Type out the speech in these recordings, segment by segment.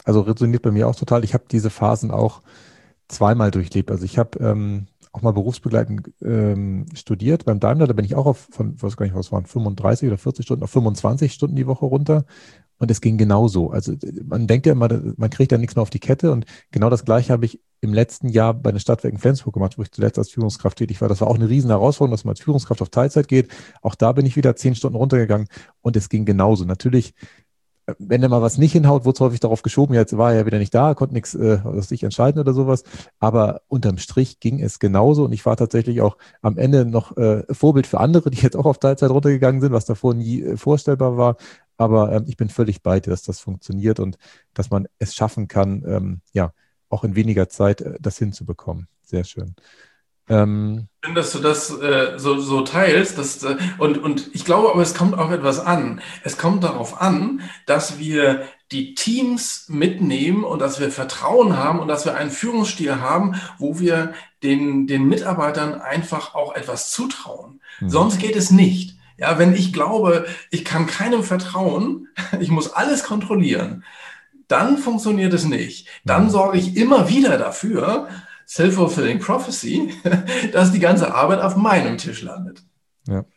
Also resoniert bei mir auch total. Ich habe diese Phasen auch zweimal durchlebt. Also ich habe auch mal berufsbegleitend studiert beim Daimler. Da bin ich auch von, weiß gar nicht, was waren, 35 oder 40 Stunden auf 25 Stunden die Woche runter. Und es ging genauso. Also man denkt ja immer, man kriegt ja nichts mehr auf die Kette. Und genau das Gleiche habe ich im letzten Jahr bei den Stadtwerken Flensburg gemacht, wo ich zuletzt als Führungskraft tätig war. Das war auch eine riesen Herausforderung, dass man als Führungskraft auf Teilzeit geht. Auch da bin ich wieder 10 Stunden runtergegangen und es ging genauso. Natürlich, wenn da mal was nicht hinhaut, wurde es häufig darauf geschoben, ja, jetzt war er ja wieder nicht da, konnte nichts sich entscheiden oder sowas. Aber unterm Strich ging es genauso und ich war tatsächlich auch am Ende noch Vorbild für andere, die jetzt auch auf Teilzeit runtergegangen sind, was davor nie vorstellbar war. Aber ich bin völlig bei dir, dass das funktioniert und dass man es schaffen kann, ja, auch in weniger Zeit das hinzubekommen. Sehr schön. Schön, dass du das so teilst. Und ich glaube aber, es kommt auf etwas an. Es kommt darauf an, dass wir die Teams mitnehmen und dass wir Vertrauen haben und dass wir einen Führungsstil haben, wo wir den Mitarbeitern einfach auch etwas zutrauen. Mhm. Sonst geht es nicht. Ja, wenn ich glaube, ich kann keinem vertrauen, ich muss alles kontrollieren, dann funktioniert es nicht. Dann Mhm. sorge ich immer wieder dafür, Self-fulfilling Prophecy, dass die ganze Arbeit auf meinem Tisch landet. Ja.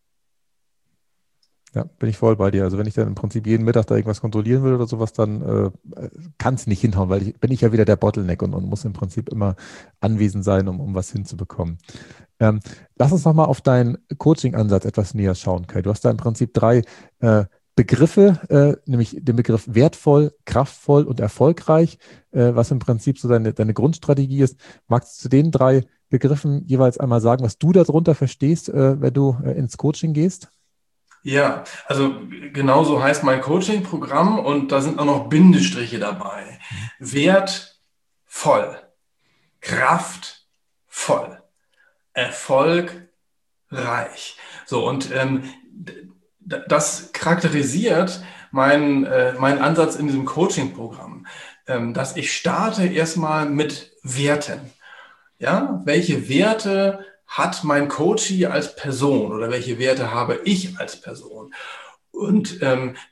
Ja, bin ich voll bei dir. Also wenn ich dann im Prinzip jeden Mittag da irgendwas kontrollieren will oder sowas, dann kann es nicht hinhauen, weil bin ich ja wieder der Bottleneck und muss im Prinzip immer anwesend sein, um was hinzubekommen. Ähm, Lass uns nochmal auf deinen Coaching-Ansatz etwas näher schauen, Kai. Du hast da im Prinzip drei Begriffe, nämlich den Begriff wertvoll, kraftvoll und erfolgreich, was im Prinzip so deine Grundstrategie ist. Magst du zu den drei Begriffen jeweils einmal sagen, was du darunter verstehst, wenn du ins Coaching gehst? Ja, also genauso heißt mein Coaching-Programm und da sind auch noch Bindestriche dabei. Wertvoll, kraftvoll, erfolgreich. So, und das charakterisiert mein Ansatz in diesem Coaching-Programm, dass ich starte erstmal mit Werten. Ja, welche Werte hat mein Coachee als Person oder welche Werte habe ich als Person? Und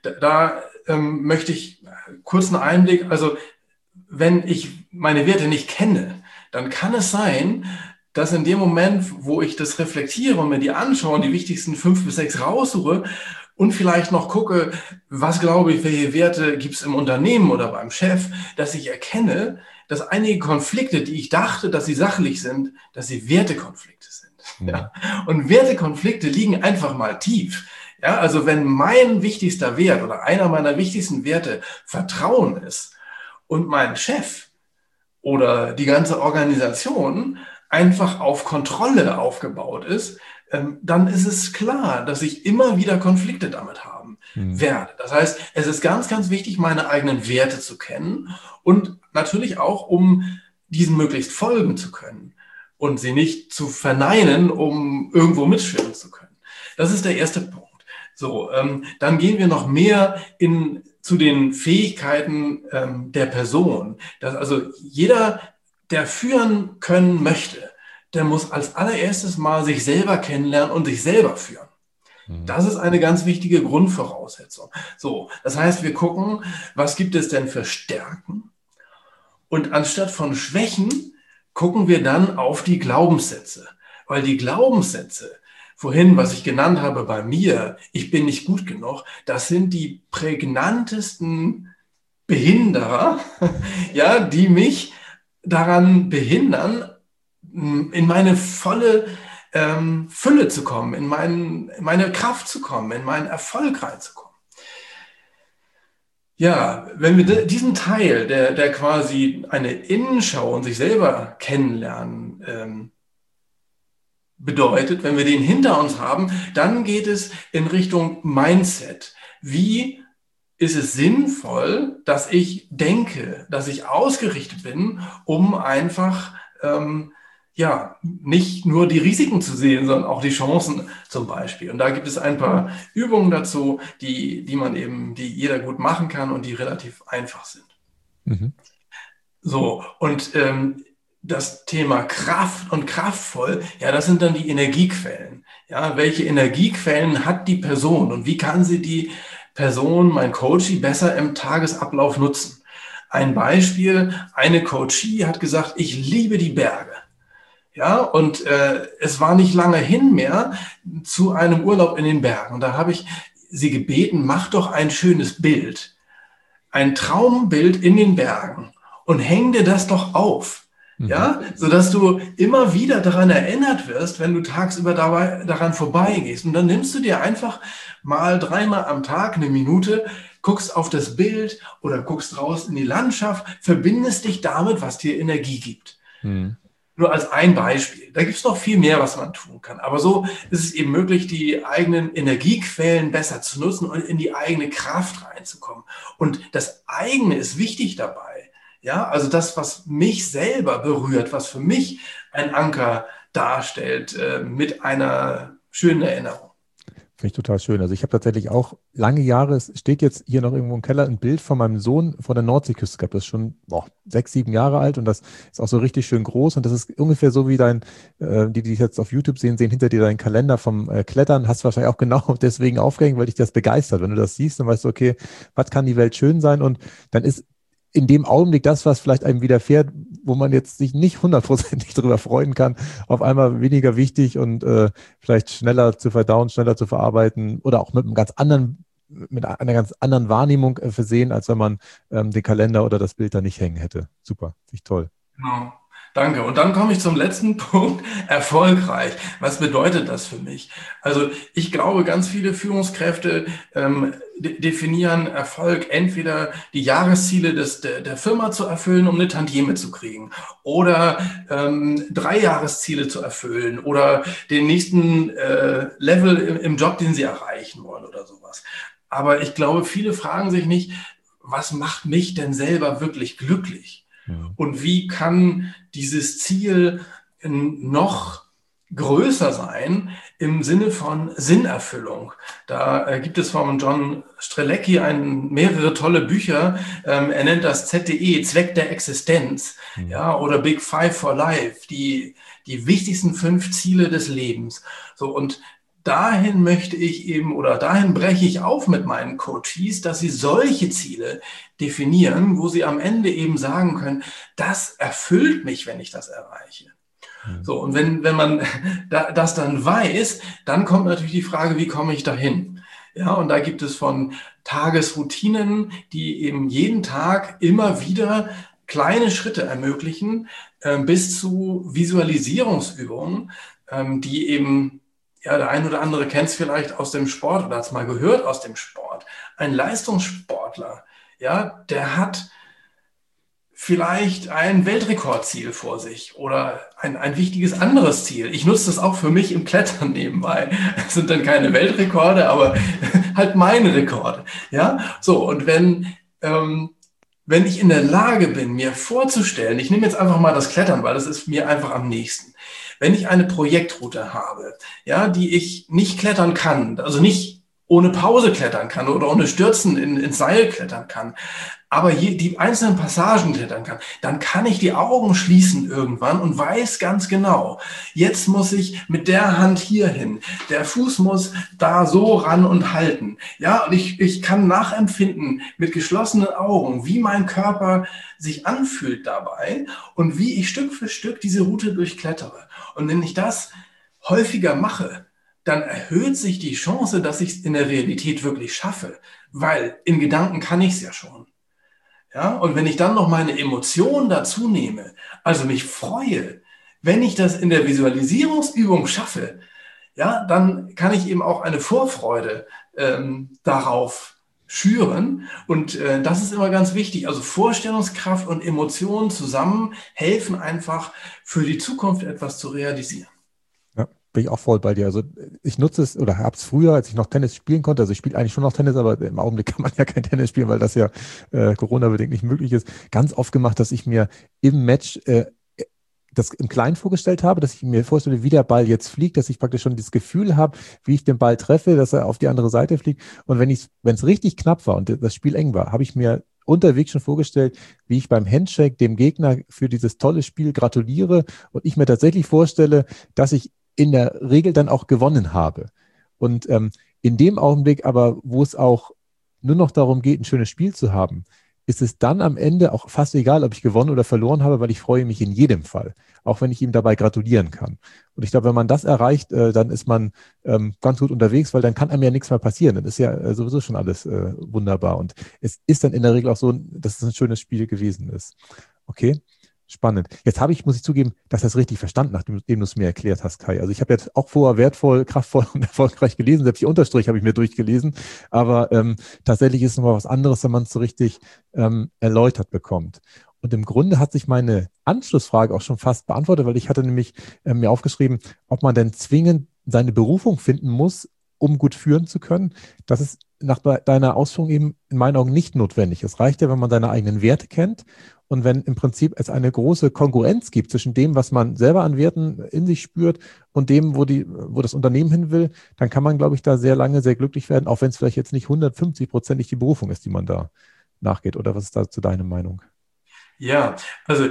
möchte ich kurz einen Einblick, also wenn ich meine Werte nicht kenne, dann kann es sein, dass in dem Moment, wo ich das reflektiere und mir die anschaue und die wichtigsten 5 bis 6 raussuche und vielleicht noch gucke, was glaube ich, welche Werte gibt es im Unternehmen oder beim Chef, dass ich erkenne, dass einige Konflikte, die ich dachte, dass sie sachlich sind, dass sie Wertekonflikte sind. Mhm. Ja? Und Wertekonflikte liegen einfach mal tief. Ja, also wenn mein wichtigster Wert oder einer meiner wichtigsten Werte Vertrauen ist und mein Chef oder die ganze Organisation einfach auf Kontrolle aufgebaut ist, dann ist es klar, dass ich immer wieder Konflikte damit haben Mhm. werde. Das heißt, es ist ganz, ganz wichtig, meine eigenen Werte zu kennen und natürlich auch, um diesen möglichst folgen zu können und sie nicht zu verneinen, um irgendwo mitschwimmen zu können. Das ist der erste Punkt. So, dann gehen wir noch mehr zu den Fähigkeiten der Person. Also jeder, der führen können möchte, der muss als allererstes mal sich selber kennenlernen und sich selber führen. Mhm. Das ist eine ganz wichtige Grundvoraussetzung. So, das heißt, wir gucken, was gibt es denn für Stärken? Und anstatt von Schwächen gucken wir dann auf die Glaubenssätze. Weil die Glaubenssätze, vorhin, was ich genannt habe bei mir, ich bin nicht gut genug, das sind die prägnantesten Behinderer, ja, die mich daran behindern, in meine volle Fülle zu kommen, in meine Kraft zu kommen, in meinen Erfolg reinzukommen. Ja, wenn wir diesen Teil, der quasi eine Innenschau und sich selber kennenlernen bedeutet, wenn wir den hinter uns haben, dann geht es in Richtung Mindset. Wie ist es sinnvoll, dass ich denke, dass ich ausgerichtet bin, um einfach ja, nicht nur die Risiken zu sehen, sondern auch die Chancen zum Beispiel. Und da gibt es ein paar Übungen dazu, die jeder gut machen kann und die relativ einfach sind. Mhm. So, und das Thema Kraft und kraftvoll, ja, das sind dann die Energiequellen. Ja, welche Energiequellen hat die Person und wie kann sie die Person, mein Coachie, besser im Tagesablauf nutzen? Ein Beispiel, eine Coachie hat gesagt, ich liebe die Berge. Ja, und es war nicht lange hin mehr zu einem Urlaub in den Bergen. Und da habe ich sie gebeten, mach doch ein schönes Bild, ein Traumbild in den Bergen und häng dir das doch auf. Ja, sodass du immer wieder daran erinnert wirst, wenn du tagsüber daran vorbeigehst. Und dann nimmst du dir einfach mal 3-mal am Tag eine Minute, guckst auf das Bild oder guckst raus in die Landschaft, verbindest dich damit, was dir Energie gibt. Nur als ein Beispiel. Da gibt es noch viel mehr, was man tun kann. Aber so ist es eben möglich, die eigenen Energiequellen besser zu nutzen und in die eigene Kraft reinzukommen. Und das eigene ist wichtig dabei. Ja, also das, was mich selber berührt, was für mich ein Anker darstellt, mit einer schönen Erinnerung. Finde ich total schön. Also ich habe tatsächlich auch lange Jahre, es steht jetzt hier noch irgendwo im Keller, ein Bild von meinem Sohn von der Nordseeküste gehabt. Das ist schon 6, 7 Jahre alt und das ist auch so richtig schön groß. Und das ist ungefähr so wie die jetzt auf YouTube sehen hinter dir deinen Kalender vom Klettern. Hast du wahrscheinlich auch genau deswegen aufgehängt, weil dich das begeistert. Wenn du das siehst, dann weißt du, okay, was kann die Welt schön sein? Und dann ist in dem Augenblick das, was vielleicht einem widerfährt, wo man jetzt sich nicht 100%ig darüber freuen kann, auf einmal weniger wichtig und vielleicht schneller zu verdauen, schneller zu verarbeiten oder auch mit einer ganz anderen Wahrnehmung versehen, als wenn man den Kalender oder das Bild da nicht hängen hätte. Super, finde ich toll. Genau. Danke. Und dann komme ich zum letzten Punkt, erfolgreich. Was bedeutet das für mich? Also ich glaube, ganz viele Führungskräfte definieren Erfolg entweder die Jahresziele der Firma zu erfüllen, um eine Tantieme zu kriegen, oder 3 Jahresziele zu erfüllen oder den nächsten Level im Job, den sie erreichen wollen oder sowas. Aber ich glaube, viele fragen sich nicht, was macht mich denn selber wirklich glücklich? Und wie kann dieses Ziel noch größer sein im Sinne von Sinnerfüllung? Da gibt es von John Strelecki mehrere tolle Bücher. Er nennt das ZDE, Zweck der Existenz, ja, oder Big Five for Life, die wichtigsten 5 Ziele des Lebens. So, und dahin möchte ich eben oder dahin breche ich auf mit meinen Coaches, dass sie solche Ziele definieren, wo sie am Ende eben sagen können, das erfüllt mich, wenn ich das erreiche. So, und wenn man das dann weiß, dann kommt natürlich die Frage, wie komme ich dahin? Ja, und da gibt es von Tagesroutinen, die eben jeden Tag immer wieder kleine Schritte ermöglichen, bis zu Visualisierungsübungen, die eben, ja, der ein oder andere kennt es vielleicht aus dem Sport oder hat es mal gehört aus dem Sport. Ein Leistungssportler, ja, der hat vielleicht ein Weltrekordziel vor sich oder ein wichtiges anderes Ziel. Ich nutze das auch für mich im Klettern nebenbei. Das sind dann keine Weltrekorde, aber halt meine Rekorde. Ja, so, und wenn ich in der Lage bin, mir vorzustellen, ich nehme jetzt einfach mal das Klettern, weil das ist mir einfach am nächsten. Wenn ich eine Projektroute habe, ja, die ich nicht klettern kann, also nicht ohne Pause klettern kann oder ohne Stürzen ins Seil klettern kann, aber die einzelnen Passagen klettern kann, dann kann ich die Augen schließen irgendwann und weiß ganz genau, jetzt muss ich mit der Hand hier hin, der Fuß muss da so ran und halten. Ja, und ich kann nachempfinden mit geschlossenen Augen, wie mein Körper sich anfühlt dabei und wie ich Stück für Stück diese Route durchklettere. Und wenn ich das häufiger mache, dann erhöht sich die Chance, dass ich es in der Realität wirklich schaffe, weil in Gedanken kann ich es ja schon. Ja, und wenn ich dann noch meine Emotionen dazu nehme, also mich freue, wenn ich das in der Visualisierungsübung schaffe, ja, dann kann ich eben auch eine Vorfreude darauf schüren. Und das ist immer ganz wichtig. Also Vorstellungskraft und Emotionen zusammen helfen einfach für die Zukunft etwas zu realisieren. Bin ich auch voll bei dir. Also ich nutze es oder habe es früher, als ich noch Tennis spielen konnte, also ich spiele eigentlich schon noch Tennis, aber im Augenblick kann man ja kein Tennis spielen, weil das ja Corona-bedingt nicht möglich ist, ganz oft gemacht, dass ich mir im Match das im Kleinen vorgestellt habe, dass ich mir vorstelle, wie der Ball jetzt fliegt, dass ich praktisch schon das Gefühl habe, wie ich den Ball treffe, dass er auf die andere Seite fliegt. Und wenn es richtig knapp war und das Spiel eng war, habe ich mir unterwegs schon vorgestellt, wie ich beim Handshake dem Gegner für dieses tolle Spiel gratuliere und ich mir tatsächlich vorstelle, dass ich in der Regel dann auch gewonnen habe. Und in dem Augenblick aber, wo es auch nur noch darum geht, ein schönes Spiel zu haben, ist es dann am Ende auch fast egal, ob ich gewonnen oder verloren habe, weil ich freue mich in jedem Fall, auch wenn ich ihm dabei gratulieren kann. Und ich glaube, wenn man das erreicht, dann ist man ganz gut unterwegs, weil dann kann einem ja nichts mehr passieren. Dann ist ja sowieso schon alles wunderbar. Und es ist dann in der Regel auch so, dass es ein schönes Spiel gewesen ist. Okay, spannend. Jetzt muss ich zugeben, dass ich das richtig verstanden, nachdem du es mir erklärt hast, Kai. Also ich habe jetzt auch vorher wertvoll, kraftvoll und erfolgreich gelesen. Selbst die Unterstrich habe ich mir durchgelesen. Aber tatsächlich ist es nochmal was anderes, wenn man es so richtig erläutert bekommt. Und im Grunde hat sich meine Anschlussfrage auch schon fast beantwortet, weil ich hatte nämlich mir aufgeschrieben, ob man denn zwingend seine Berufung finden muss, um gut führen zu können. Das ist nach deiner Ausführung eben in meinen Augen nicht notwendig. Es reicht ja, wenn man seine eigenen Werte kennt und wenn im Prinzip es eine große Konkurrenz gibt zwischen dem, was man selber an Werten in sich spürt und dem, wo das Unternehmen hin will, dann kann man, glaube ich, da sehr lange sehr glücklich werden, auch wenn es vielleicht jetzt nicht 150%ig die Berufung ist, die man da nachgeht. Oder was ist dazu deine Meinung? Ja, also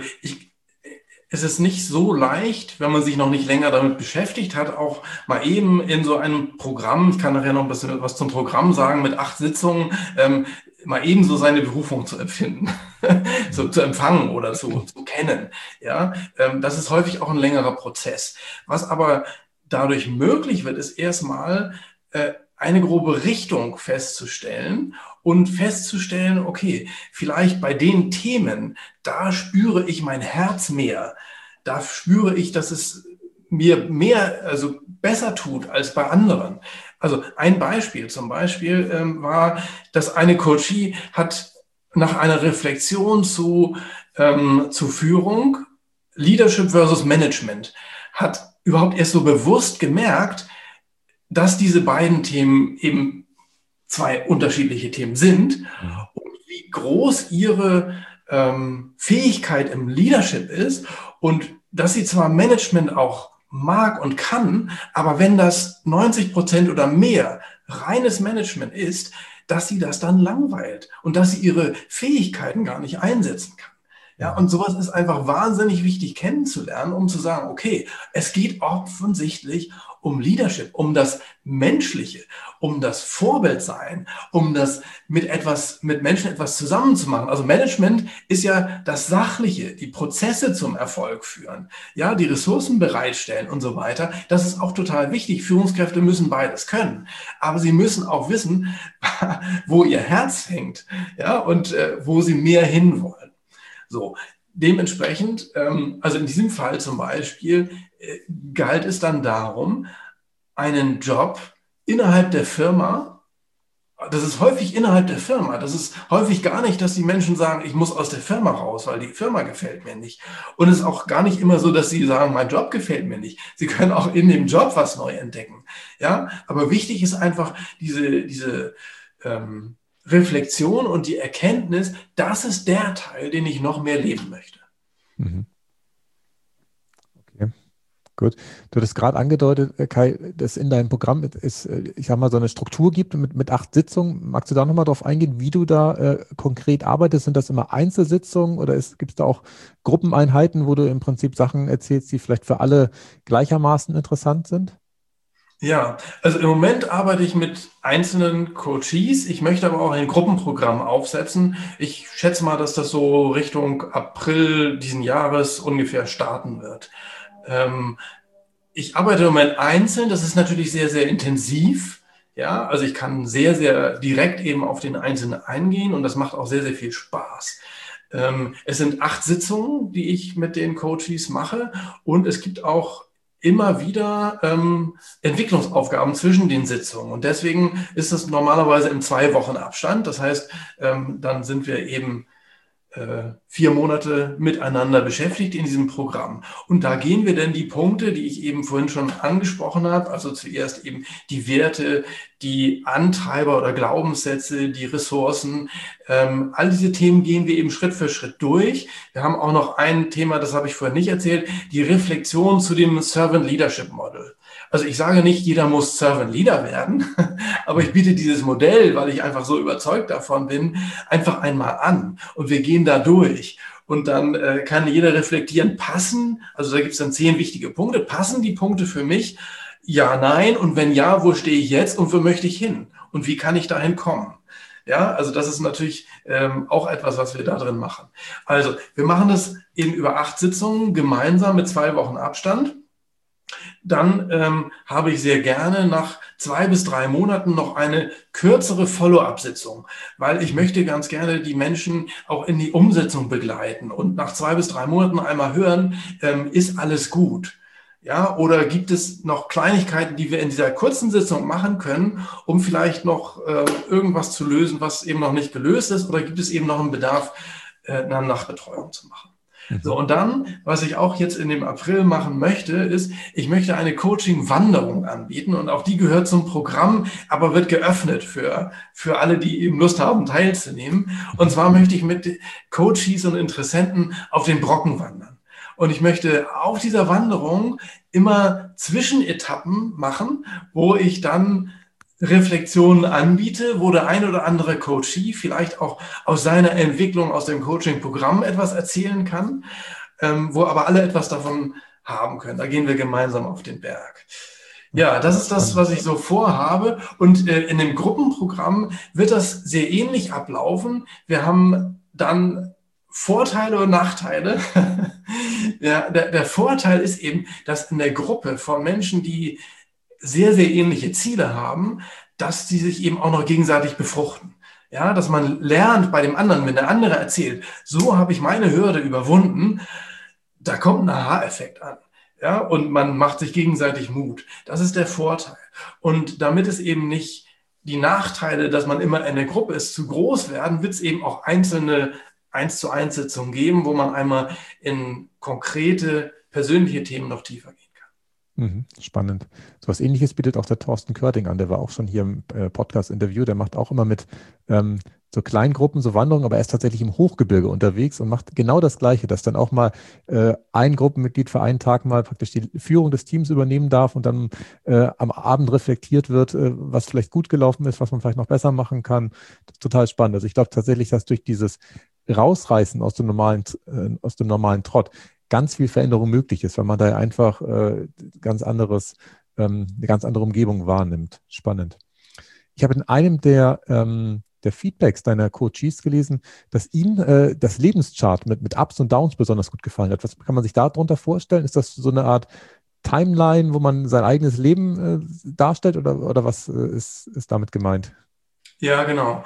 es ist nicht so leicht, wenn man sich noch nicht länger damit beschäftigt hat, auch mal eben in so einem Programm, ich kann nachher noch ein bisschen was zum Programm sagen, mit 8 Sitzungen, mal eben so seine Berufung zu empfinden, zu empfangen oder zu kennen. Ja, das ist häufig auch ein längerer Prozess. Was aber dadurch möglich wird, ist erstmal eine grobe Richtung festzustellen und festzustellen, okay, vielleicht bei den Themen, da spüre ich mein Herz mehr. Da spüre ich, dass es mir mehr, also besser tut als bei anderen. Also ein Beispiel zum Beispiel war, dass eine Coachie hat nach einer Reflexion zu Führung, Leadership versus Management, hat überhaupt erst so bewusst gemerkt, dass diese beiden Themen eben 2 unterschiedliche Themen sind und wie groß ihre Fähigkeit im Leadership ist und dass sie zwar Management auch mag und kann, aber wenn das 90% oder mehr reines Management ist, dass sie das dann langweilt und dass sie ihre Fähigkeiten gar nicht einsetzen kann. Ja, und sowas ist einfach wahnsinnig wichtig kennenzulernen, um zu sagen, okay, es geht offensichtlich um Leadership, um das Menschliche, um das Vorbildsein, um das mit Menschen etwas zusammenzumachen. Also Management ist ja das Sachliche, die Prozesse zum Erfolg führen, ja, die Ressourcen bereitstellen und so weiter. Das ist auch total wichtig. Führungskräfte müssen beides können, aber sie müssen auch wissen, wo ihr Herz hängt, ja, und wo sie mehr hinwollen. So, dementsprechend, also in diesem Fall zum Beispiel, galt es dann darum, einen Job innerhalb der Firma, das ist häufig innerhalb der Firma, das ist häufig gar nicht, dass die Menschen sagen, ich muss aus der Firma raus, weil die Firma gefällt mir nicht. Und es ist auch gar nicht immer so, dass sie sagen, mein Job gefällt mir nicht. Sie können auch in dem Job was neu entdecken. Ja, aber wichtig ist einfach diese Reflexion und die Erkenntnis, das ist der Teil, den ich noch mehr leben möchte. Mhm. Okay, gut. Du hattest gerade angedeutet, Kai, dass in deinem Programm es, ich sag mal, so eine Struktur gibt mit 8 Sitzungen. Magst du da nochmal drauf eingehen, wie du da konkret arbeitest? Sind das immer Einzelsitzungen oder gibt es da auch Gruppeneinheiten, wo du im Prinzip Sachen erzählst, die vielleicht für alle gleichermaßen interessant sind? Ja, also im Moment arbeite ich mit einzelnen Coaches. Ich möchte aber auch ein Gruppenprogramm aufsetzen. Ich schätze mal, dass das so Richtung April diesen Jahres ungefähr starten wird. Ich arbeite im Moment einzeln. Das ist natürlich sehr, sehr intensiv. Ja, also ich kann sehr, sehr direkt eben auf den Einzelnen eingehen und das macht auch sehr, sehr viel Spaß. Es sind 8 Sitzungen, die ich mit den Coaches mache und es gibt auch immer wieder Entwicklungsaufgaben zwischen den Sitzungen. Und deswegen ist das normalerweise im 2 Wochen Abstand. Das heißt, dann sind wir eben 4 Monate miteinander beschäftigt in diesem Programm. Und da gehen wir dann die Punkte, die ich eben vorhin schon angesprochen habe, also zuerst eben die Werte, die Antreiber oder Glaubenssätze, die Ressourcen, all diese Themen gehen wir eben Schritt für Schritt durch. Wir haben auch noch ein Thema, das habe ich vorhin nicht erzählt, die Reflexion zu dem Servant Leadership Model. Also ich sage nicht, jeder muss Servant Leader werden, aber ich biete dieses Modell, weil ich einfach so überzeugt davon bin, einfach einmal an. Und wir gehen da durch. Und dann kann jeder reflektieren, passen, also da gibt es dann 10 wichtige Punkte, passen die Punkte für mich? Ja, nein. Und wenn ja, wo stehe ich jetzt und wo möchte ich hin? Und wie kann ich dahin kommen? Ja, also das ist natürlich auch etwas, was wir da drin machen. Also wir machen das eben über 8 Sitzungen gemeinsam mit 2 Wochen Abstand. Dann habe ich sehr gerne nach 2 bis 3 Monaten noch eine kürzere Follow-up-Sitzung, weil ich möchte ganz gerne die Menschen auch in die Umsetzung begleiten und nach 2 bis 3 Monaten einmal hören, ist alles gut? Ja, oder gibt es noch Kleinigkeiten, die wir in dieser kurzen Sitzung machen können, um vielleicht noch irgendwas zu lösen, was eben noch nicht gelöst ist, oder gibt es eben noch einen Bedarf, eine Nachbetreuung zu machen? So, und dann, was ich auch jetzt in dem April machen möchte, ist, ich möchte eine Coaching-Wanderung anbieten und auch die gehört zum Programm, aber wird geöffnet für alle, die eben Lust haben, teilzunehmen. Und zwar möchte ich mit Coaches und Interessenten auf den Brocken wandern. Und ich möchte auf dieser Wanderung immer Zwischenetappen machen, wo ich dann Reflexionen anbiete, wo der ein oder andere Coachee vielleicht auch aus seiner Entwicklung aus dem Coaching-Programm etwas erzählen kann, wo aber alle etwas davon haben können. Da gehen wir gemeinsam auf den Berg. Ja, das ist das, was ich so vorhabe. Und in dem Gruppenprogramm wird das sehr ähnlich ablaufen. Wir haben dann Vorteile und Nachteile. Ja, der Vorteil ist eben, dass in der Gruppe von Menschen, die sehr, sehr ähnliche Ziele haben, dass die sich eben auch noch gegenseitig befruchten. Ja, dass man lernt bei dem anderen, wenn der andere erzählt, so habe ich meine Hürde überwunden, da kommt ein Aha-Effekt an. Ja, und man macht sich gegenseitig Mut. Das ist der Vorteil. Und damit es eben nicht die Nachteile, dass man immer in der Gruppe ist, zu groß werden, wird es eben auch einzelne 1:1 Sitzungen geben, wo man einmal in konkrete persönliche Themen noch tiefer geht. Spannend. So was Ähnliches bietet auch der Thorsten Körting an. Der war auch schon hier im Podcast-Interview. Der macht auch immer mit so Kleingruppen, so Wanderungen, aber er ist tatsächlich im Hochgebirge unterwegs und macht genau das Gleiche, dass dann auch mal ein Gruppenmitglied für einen Tag mal praktisch die Führung des Teams übernehmen darf und dann am Abend reflektiert wird, was vielleicht gut gelaufen ist, was man vielleicht noch besser machen kann. Das ist total spannend. Also ich glaube tatsächlich, dass durch dieses Rausreißen aus dem normalen Trott ganz viel Veränderung möglich ist, weil man da einfach eine ganz andere Umgebung wahrnimmt. Spannend. Ich habe in einem der Feedbacks deiner Coaches gelesen, dass Ihnen das Lebenschart mit Ups und Downs besonders gut gefallen hat. Was kann man sich darunter vorstellen? Ist das so eine Art Timeline, wo man sein eigenes Leben darstellt oder was ist damit gemeint? Ja, genau.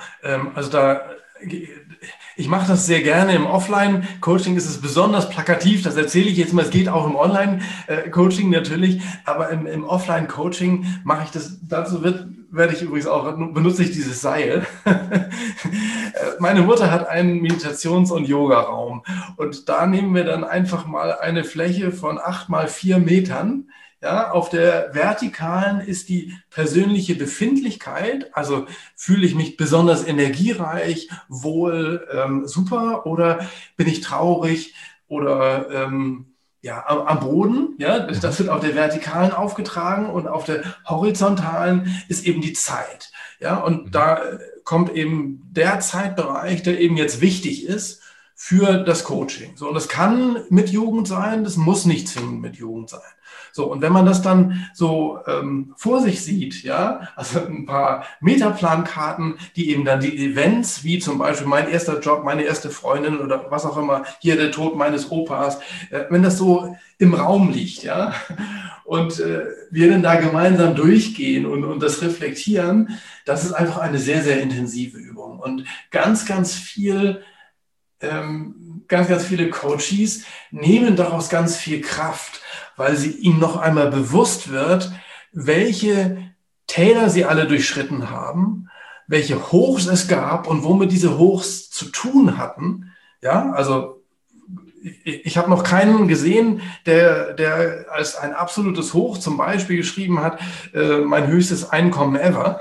Ich mache das sehr gerne im Offline-Coaching, ist es besonders plakativ, das erzähle ich jetzt mal, es geht auch im Online-Coaching natürlich, aber im Offline-Coaching mache ich das, werde ich übrigens auch, benutze ich dieses Seil. Meine Mutter hat einen Meditations- und Yoga-Raum und da nehmen wir dann einfach mal eine Fläche von 8 mal 4 Metern. Ja, auf der vertikalen ist die persönliche Befindlichkeit, also fühle ich mich besonders energiereich, wohl, super, oder bin ich traurig oder ja, am Boden, ja, das wird auf der vertikalen aufgetragen und auf der horizontalen ist eben die Zeit. Ja, und da kommt eben der Zeitbereich, der eben jetzt wichtig ist für das Coaching. So, und das kann mit Jugend sein, das muss nicht zwingend mit Jugend sein. So, und wenn man das dann so vor sich sieht, ja, also ein paar Metaplankarten, die eben dann die Events, wie zum Beispiel mein erster Job, meine erste Freundin oder was auch immer, hier der Tod meines Opas, wenn das so im Raum liegt, ja, und wir dann da gemeinsam durchgehen und das reflektieren, das ist einfach eine sehr, sehr intensive Übung und ganz, ganz viele Coaches nehmen daraus ganz viel Kraft, weil ihnen noch einmal bewusst wird, welche Täler sie alle durchschritten haben, welche Hochs es gab und womit diese Hochs zu tun hatten. Ja, also ich habe noch keinen gesehen, der als ein absolutes Hoch zum Beispiel geschrieben hat, mein höchstes Einkommen ever.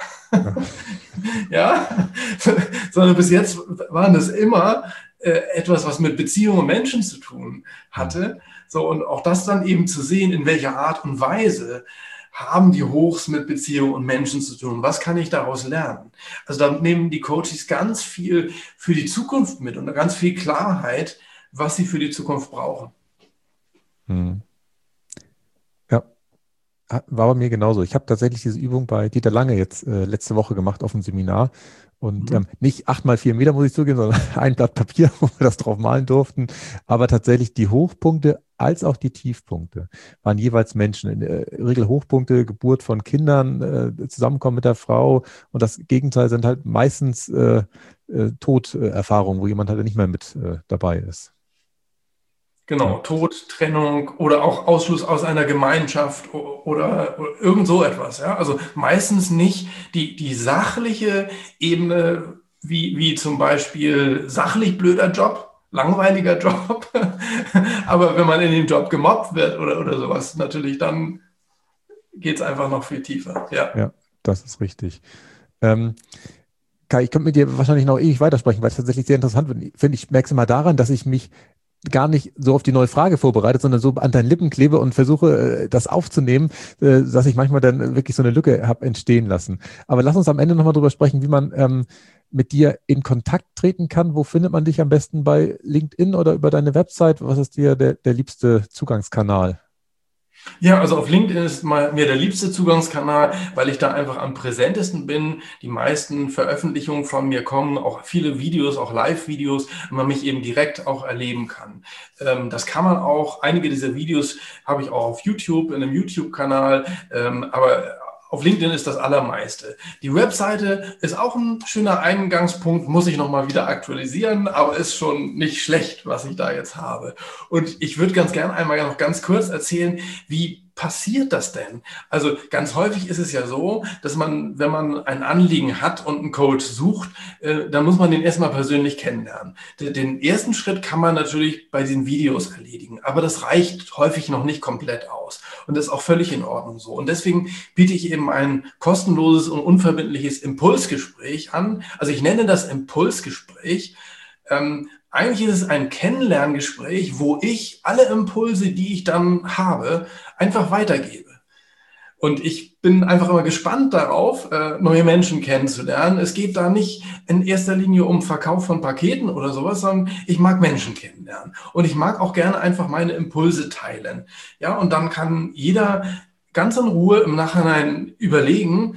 Ja, sondern bis jetzt waren das immer etwas, was mit Beziehungen und Menschen zu tun hatte. So, und auch das dann eben zu sehen, in welcher Art und Weise haben die Hochs mit Beziehungen und Menschen zu tun. Was kann ich daraus lernen? Also da nehmen die Coaches ganz viel für die Zukunft mit und ganz viel Klarheit, was sie für die Zukunft brauchen. Ja, War bei mir genauso. Ich habe tatsächlich diese Übung bei Dieter Lange jetzt letzte Woche gemacht auf dem Seminar. Und nicht 8 mal 4 Meter, muss ich zugeben, sondern ein Blatt Papier, wo wir das drauf malen durften. Aber tatsächlich die Hochpunkte als auch die Tiefpunkte waren jeweils Menschen. In der Regel Hochpunkte, Geburt von Kindern, Zusammenkommen mit der Frau. Und das Gegenteil sind halt meistens Toderfahrungen, wo jemand halt nicht mehr mit dabei ist. Genau, Tod, Trennung oder auch Ausschluss aus einer Gemeinschaft oder irgend so etwas. Ja? Also meistens nicht die sachliche Ebene, wie zum Beispiel sachlich blöder Job, langweiliger Job. Aber wenn man in den Job gemobbt wird oder sowas, natürlich, dann geht es einfach noch viel tiefer. Ja. Ja, das ist richtig. Kai, ich könnte mit dir wahrscheinlich noch ewig weitersprechen, weil es tatsächlich sehr interessant finde. Ich merke es immer daran, dass ich mich gar nicht so auf die neue Frage vorbereitet, sondern so an deinen Lippen klebe und versuche, das aufzunehmen, dass ich manchmal dann wirklich so eine Lücke habe entstehen lassen. Aber lass uns am Ende nochmal drüber sprechen, wie man mit dir in Kontakt treten kann. Wo findet man dich am besten, bei LinkedIn oder über deine Website? Was ist dir der liebste Zugangskanal? Ja, also auf LinkedIn ist mir der liebste Zugangskanal, weil ich da einfach am präsentesten bin. Die meisten Veröffentlichungen von mir kommen, auch viele Videos, auch Live-Videos, und man mich eben direkt auch erleben kann. Das kann man auch, einige dieser Videos habe ich auch auf YouTube, in einem YouTube-Kanal, aber auf LinkedIn ist das Allermeiste. Die Webseite ist auch ein schöner Eingangspunkt, muss ich nochmal wieder aktualisieren, aber ist schon nicht schlecht, was ich da jetzt habe. Und ich würde ganz gern einmal noch ganz kurz erzählen, wie passiert das denn? Also ganz häufig ist es ja so, dass man, wenn man ein Anliegen hat und einen Coach sucht, dann muss man den erstmal persönlich kennenlernen. Den ersten Schritt kann man natürlich bei den Videos erledigen, aber das reicht häufig noch nicht komplett aus. Und das ist auch völlig in Ordnung so. Und deswegen biete ich eben ein kostenloses und unverbindliches Impulsgespräch an. Also ich nenne das Impulsgespräch. Eigentlich ist es ein Kennenlerngespräch, wo ich alle Impulse, die ich dann habe, einfach weitergebe. Und ich bin einfach immer gespannt darauf, neue Menschen kennenzulernen. Es geht da nicht in erster Linie um Verkauf von Paketen oder sowas, sondern ich mag Menschen kennenlernen. Und ich mag auch gerne einfach meine Impulse teilen. Ja, und dann kann jeder ganz in Ruhe im Nachhinein überlegen,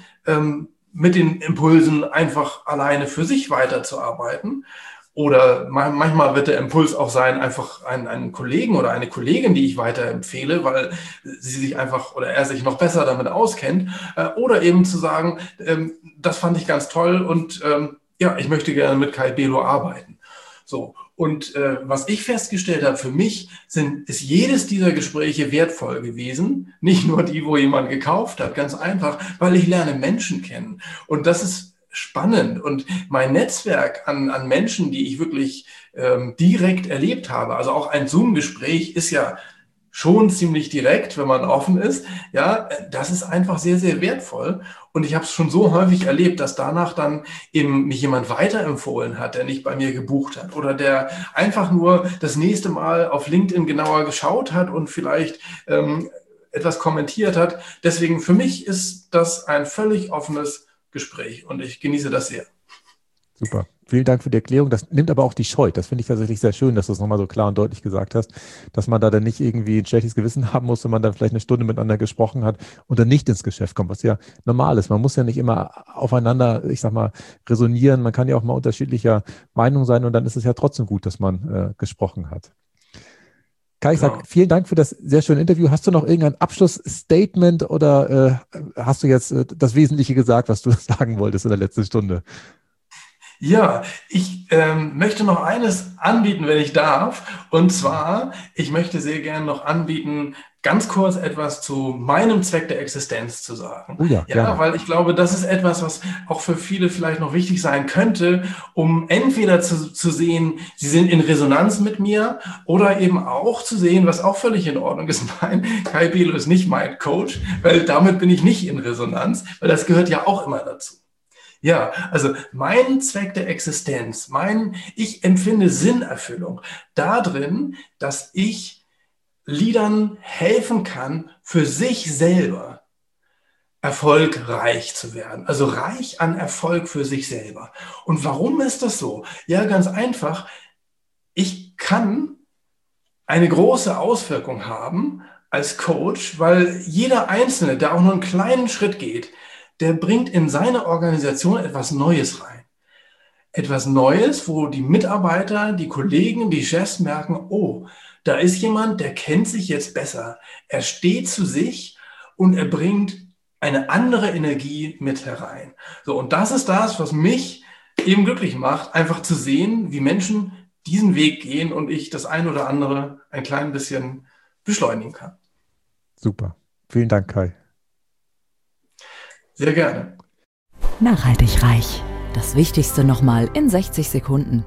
mit den Impulsen einfach alleine für sich weiterzuarbeiten. Oder manchmal wird der Impuls auch sein, einfach einen Kollegen oder eine Kollegin, die ich weiterempfehle, weil sie sich einfach oder er sich noch besser damit auskennt. Oder eben zu sagen, das fand ich ganz toll und ja, ich möchte gerne mit Kai Belo arbeiten. So. Und was ich festgestellt habe, für mich ist jedes dieser Gespräche wertvoll gewesen. Nicht nur die, wo jemand gekauft hat, ganz einfach, weil ich lerne Menschen kennen. Und das ist spannend. Und mein Netzwerk an Menschen, die ich wirklich direkt erlebt habe, also auch ein Zoom-Gespräch ist ja schon ziemlich direkt, wenn man offen ist. Ja, das ist einfach sehr, sehr wertvoll. Und ich habe es schon so häufig erlebt, dass danach dann eben mich jemand weiterempfohlen hat, der nicht bei mir gebucht hat oder der einfach nur das nächste Mal auf LinkedIn genauer geschaut hat und vielleicht etwas kommentiert hat. Deswegen für mich ist das ein völlig offenes Gespräch und ich genieße das sehr. Super. Vielen Dank für die Erklärung. Das nimmt aber auch die Scheu. Das finde ich tatsächlich sehr schön, dass du es nochmal so klar und deutlich gesagt hast, dass man da dann nicht irgendwie ein schlechtes Gewissen haben muss, wenn man dann vielleicht eine Stunde miteinander gesprochen hat und dann nicht ins Geschäft kommt, was ja normal ist. Man muss ja nicht immer aufeinander, ich sag mal, resonieren. Man kann ja auch mal unterschiedlicher Meinung sein und dann ist es ja trotzdem gut, dass man gesprochen hat. Kai, ich sage vielen Dank für das sehr schöne Interview. Hast du noch irgendein Abschlussstatement oder hast du jetzt das Wesentliche gesagt, was du sagen wolltest in der letzten Stunde? Ja, ich möchte noch eines anbieten, wenn ich darf. Und zwar, ich möchte sehr gerne noch anbieten, ganz kurz etwas zu meinem Zweck der Existenz zu sagen. Oh ja, gerne. Weil ich glaube, das ist etwas, was auch für viele vielleicht noch wichtig sein könnte, um entweder zu sehen, sie sind in Resonanz mit mir oder eben auch zu sehen, was auch völlig in Ordnung ist. Kai Belo ist nicht mein Coach, weil damit bin ich nicht in Resonanz, weil das gehört ja auch immer dazu. Ja, also mein Zweck der Existenz, ich empfinde Sinnerfüllung darin, dass ich Liedern helfen kann, für sich selber erfolgreich zu werden. Also reich an Erfolg für sich selber. Und warum ist das so? Ja, ganz einfach. Ich kann eine große Auswirkung haben als Coach, weil jeder Einzelne, der auch nur einen kleinen Schritt geht, der bringt in seine Organisation etwas Neues rein. Etwas Neues, wo die Mitarbeiter, die Kollegen, die Chefs merken, oh, da ist jemand, der kennt sich jetzt besser. Er steht zu sich und er bringt eine andere Energie mit herein. So, und das ist das, was mich eben glücklich macht, einfach zu sehen, wie Menschen diesen Weg gehen und ich das ein oder andere ein klein bisschen beschleunigen kann. Super. Vielen Dank, Kai. Sehr gerne. Nachhaltig reich. Das Wichtigste nochmal in 60 Sekunden.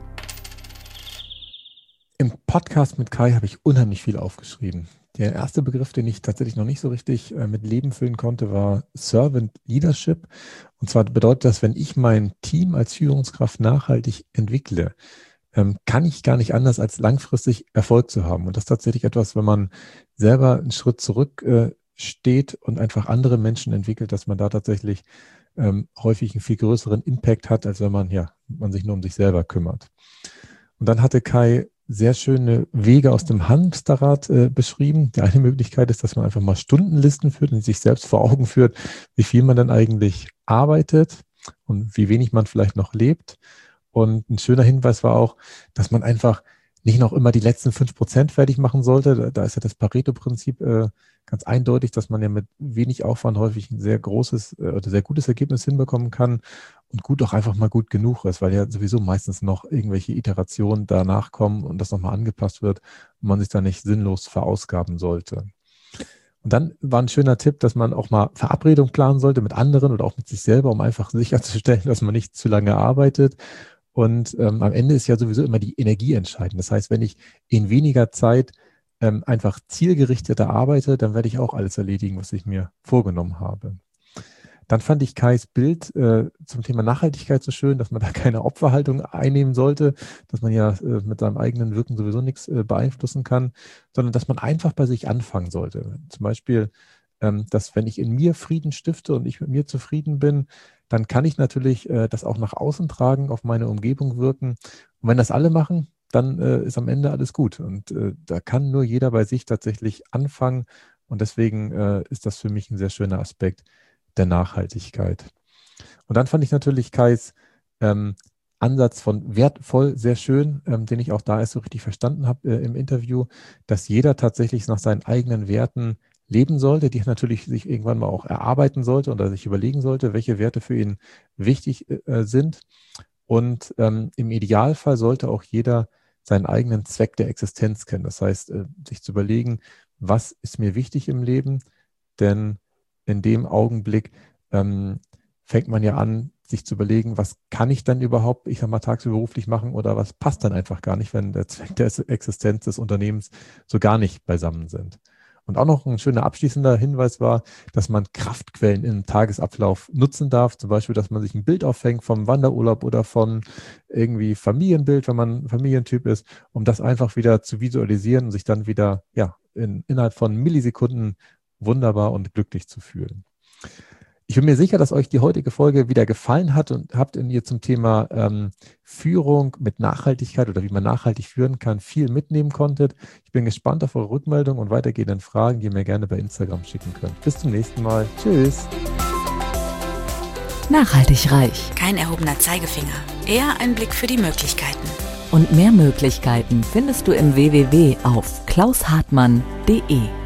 Im Podcast mit Kai habe ich unheimlich viel aufgeschrieben. Der erste Begriff, den ich tatsächlich noch nicht so richtig mit Leben füllen konnte, war Servant Leadership. Und zwar bedeutet das, wenn ich mein Team als Führungskraft nachhaltig entwickle, kann ich gar nicht anders, als langfristig Erfolg zu haben. Und das ist tatsächlich etwas, wenn man selber einen Schritt zurück steht und einfach andere Menschen entwickelt, dass man da tatsächlich häufig einen viel größeren Impact hat, als wenn man sich nur um sich selber kümmert. Und dann hatte Kai sehr schöne Wege aus dem Hamsterrad beschrieben. Die eine Möglichkeit ist, dass man einfach mal Stundenlisten führt und sich selbst vor Augen führt, wie viel man dann eigentlich arbeitet und wie wenig man vielleicht noch lebt. Und ein schöner Hinweis war auch, dass man einfach nicht noch immer die letzten 5% fertig machen sollte. Da ist ja das Pareto-Prinzip ganz eindeutig, dass man ja mit wenig Aufwand häufig ein sehr großes oder sehr gutes Ergebnis hinbekommen kann und gut auch einfach mal gut genug ist, weil ja sowieso meistens noch irgendwelche Iterationen danach kommen und das nochmal angepasst wird und man sich da nicht sinnlos verausgaben sollte. Und dann war ein schöner Tipp, dass man auch mal Verabredungen planen sollte mit anderen oder auch mit sich selber, um einfach sicherzustellen, dass man nicht zu lange arbeitet. Und am Ende ist ja sowieso immer die Energie entscheidend. Das heißt, wenn ich in weniger Zeit einfach zielgerichteter arbeite, dann werde ich auch alles erledigen, was ich mir vorgenommen habe. Dann fand ich Kais Bild zum Thema Nachhaltigkeit so schön, dass man da keine Opferhaltung einnehmen sollte, dass man ja mit seinem eigenen Wirken sowieso nichts beeinflussen kann, sondern dass man einfach bei sich anfangen sollte. Zum Beispiel, dass wenn ich in mir Frieden stifte und ich mit mir zufrieden bin, dann kann ich natürlich das auch nach außen tragen, auf meine Umgebung wirken. Und wenn das alle machen, dann ist am Ende alles gut. Und da kann nur jeder bei sich tatsächlich anfangen. Und deswegen ist das für mich ein sehr schöner Aspekt der Nachhaltigkeit. Und dann fand ich natürlich Kais Ansatz von wertvoll sehr schön, den ich auch da erst so richtig verstanden habe im Interview, dass jeder tatsächlich nach seinen eigenen Werten leben sollte, die natürlich sich irgendwann mal auch erarbeiten sollte oder sich überlegen sollte, welche Werte für ihn wichtig sind. Und im Idealfall sollte auch jeder seinen eigenen Zweck der Existenz kennen. Das heißt, sich zu überlegen, was ist mir wichtig im Leben? Denn in dem Augenblick fängt man ja an, sich zu überlegen, was kann ich dann überhaupt, ich sag mal, tagsüber beruflich machen oder was passt dann einfach gar nicht, wenn der Zweck der Existenz des Unternehmens so gar nicht beisammen sind. Und auch noch ein schöner abschließender Hinweis war, dass man Kraftquellen im Tagesablauf nutzen darf. Zum Beispiel, dass man sich ein Bild aufhängt vom Wanderurlaub oder von irgendwie Familienbild, wenn man Familientyp ist, um das einfach wieder zu visualisieren und sich dann wieder innerhalb von Millisekunden wunderbar und glücklich zu fühlen. Ich bin mir sicher, dass euch die heutige Folge wieder gefallen hat und habt in ihr zum Thema Führung mit Nachhaltigkeit oder wie man nachhaltig führen kann, viel mitnehmen konntet. Ich bin gespannt auf eure Rückmeldung und weitergehenden Fragen, die ihr mir gerne bei Instagram schicken könnt. Bis zum nächsten Mal. Tschüss. Nachhaltig reich. Kein erhobener Zeigefinger, eher ein Blick für die Möglichkeiten. Und mehr Möglichkeiten findest du im www auf klaushartmann.de.